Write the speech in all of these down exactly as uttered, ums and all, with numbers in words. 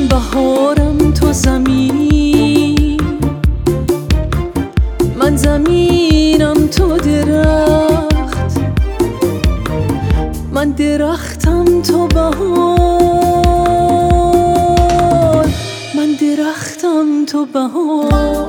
بهارم تو زمین، من زمینم تو درخت، من درختم تو بهار، من درختم تو بهار.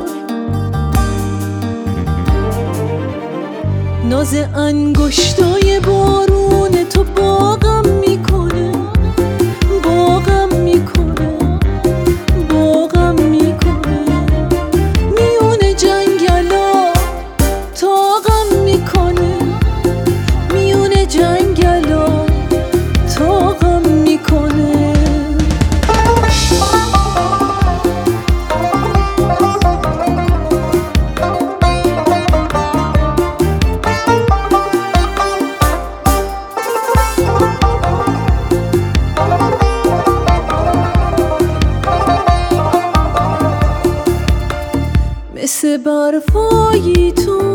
ناز انگشتای بارون تو باغم میکنه، باغم میکنه، باغم میکنه. میونه جنگلا تاقم میکنه، میونه جنگلا تاقم میکنه. مثل برفایی تو،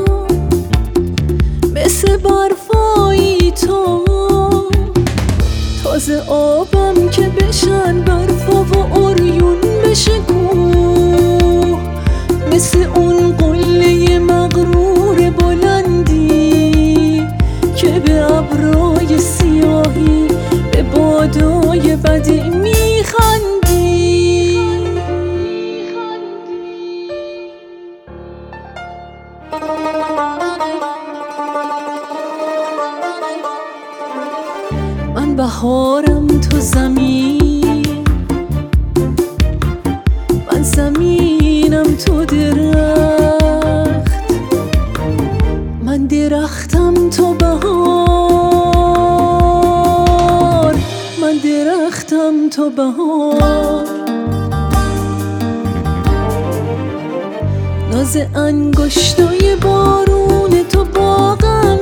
مثل برفایی تو، تازه آبم که بشن برفا و عریون بشه کوه. مثل اون قله مغرور بلندی که به ابرای سیاهی به بادای بدی میخندی. من بهارم تو زمین، من زمینم تو درخت، من درختم تو بهار، من درختم تو بهار. ناز انگشتای بارون تو باغم